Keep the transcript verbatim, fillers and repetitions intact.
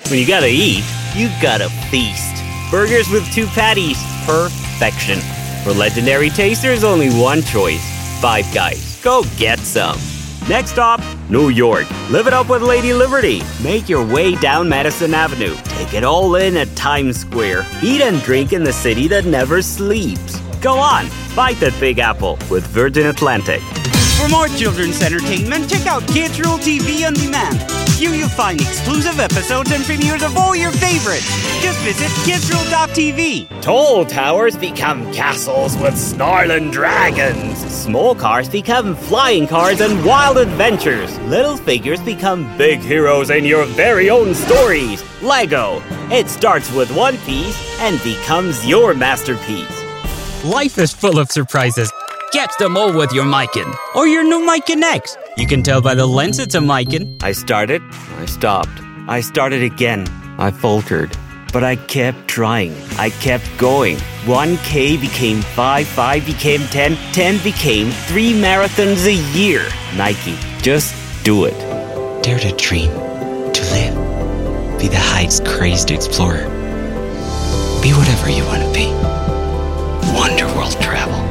When you gotta eat, you gotta feast. Burgers with two patties. Perfection. For legendary tasters, only one choice. Five Guys. Go get some. Next stop, New York. Live it up with Lady Liberty. Make your way down Madison Avenue. Take it all in at Times Square. Eat and drink in the city that never sleeps. Go on, bite that Big Apple with Virgin Atlantic. For more children's entertainment, check out Kids Rule T V On Demand. Here you'll find exclusive episodes and premieres of all your favorites. Just visit kids rule dot t v. Tall towers become castles with snarling dragons. Small cars become flying cars and wild adventures. Little figures become big heroes in your very own stories. Lego. It starts with one piece and becomes your masterpiece. Life is full of surprises. Catch them all with your Miken or your new Miken X. You can tell by the lens it's a Miken. I started, I stopped. I started again. I faltered. But I kept trying. I kept going. one K became five, five became ten, ten became three marathons a year. Nike, just do it. Dare to dream, to live. Be the heights crazed explorer. Be whatever you want to be. Wonder World Travel.